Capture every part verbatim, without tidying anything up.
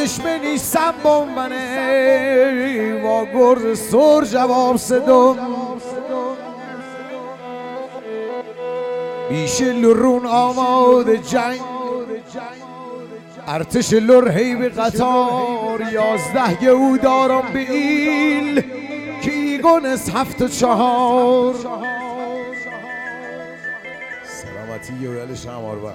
چشم نیستم بمبنه با گرز سر جواب صدم بیش لرون آماده جنگ ارتش لر هی به قطار یازده گهو دارم به ایل که ایگونس هفت و چهار سلامتی یویل شمار با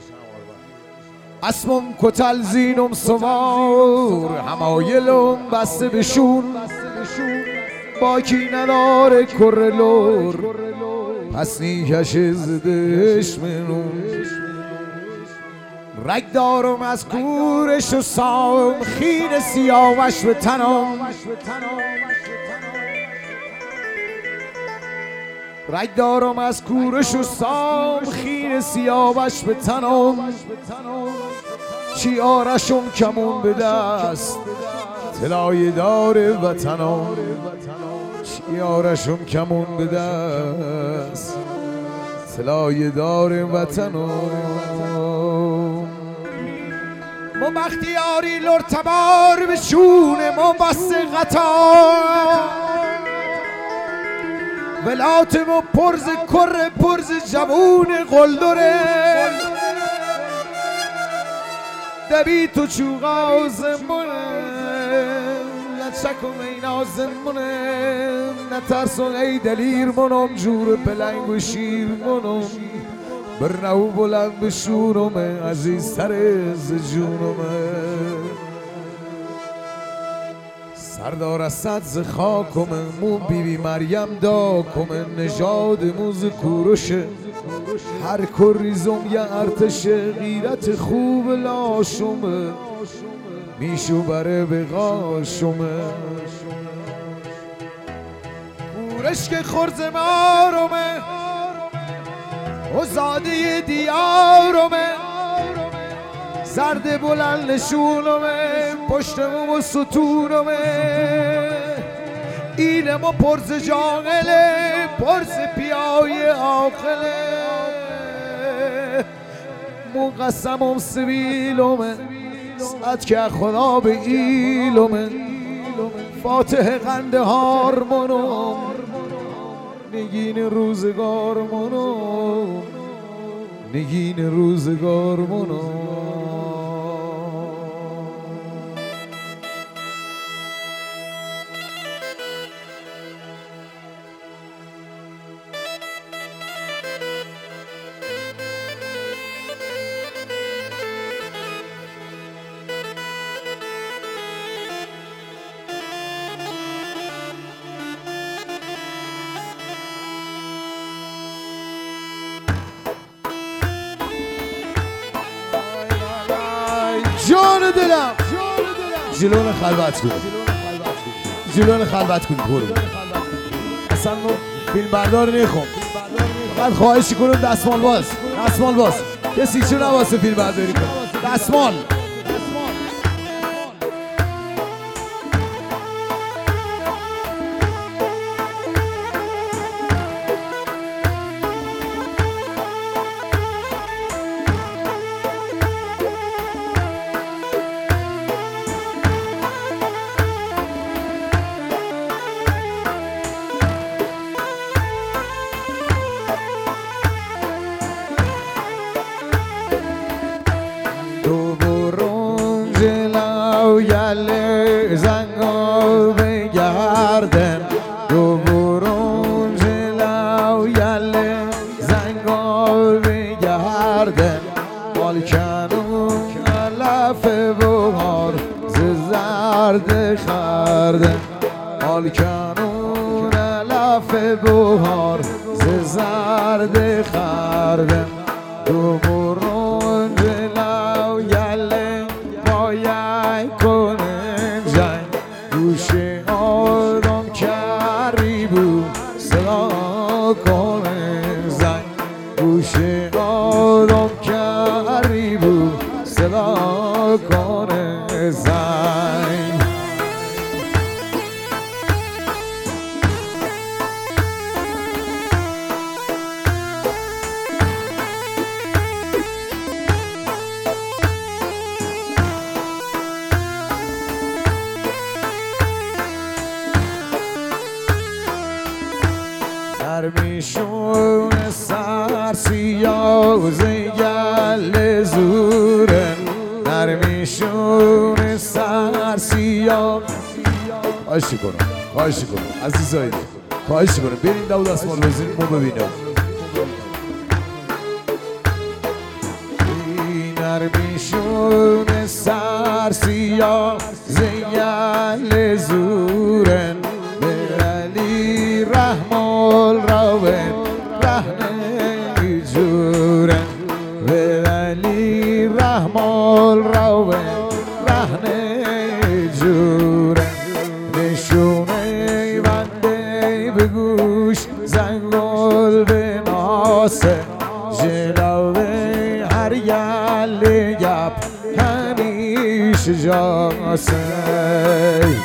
اسمم کتل زینم سوار همایلم بسته بشون باکی نداره کره لور پس نیکش زدش منون رگ دارم از کورش و سام خین سیاوش به تنم رگ دارم از کورش و سام خین سیاوش به تنم چی آرشم کمون به دست طلای دار وطنم چی آرشم کمون به دست طلای دار وطنم ما بختیاری لر تبار به شونه ما بس قطار ولات ما پرز کر پرز جوون قلدره دبی تو چوغا زمونه نچکم اینا زمونه نترسون ای دلیر منم جور پلنگ و شیر منم برنو بلند بشونم عزیز تر از جونم سردار اسد ز خاکم مو بی بی مریم داکم نژاد موز کوروشه هر کریزم یه ارتش غیرت خوب لاشمه میشو بره بغاشمه کورش که خرز مارمه و زاده دیارمه زرد بلند نشونمه پشتمو و ستونمه اینمو پرز جاغله پرز پیای آخله مو قسمم سبیلمه سعد که خدا به ایلمه فاتح قنده هار منم نگین روزگار منم نگین روزگار منم جان دلم جلون خلوت کن جلون خلوت کن برو اصلا ما فیلم بردار نیخوام فقط خواهشی کنم دستمال باز دستمال باز کسی چون نواسه فیلم برداری کن دستمال یله زنگا بگردن دو برون جلو یله زنگا بگردن مالکنون علف بهار ز زرد خردن مالکنون علف بهار ز زرد خردن دو برون جلو یله باید کنن جنگ گوش آدم کری بود صدا کنن زنگ گوش آدم کری بود صدا کنن زنگ نرمیشون سر سیاز گل زوره نرمیشون سر سیاز خواهشی کنم خواهشی کنم عزیزایی خواهشی کنم برین داود اسمال وزیر مو ببینم نرمیشون سر سیاز گل زوره علی رحمال راون رحمه جورن به علی رحمال راون رحمه جورن نشونه بنده به گوش زنگل به ناسه جلوه هر یل گپ همیش جاسه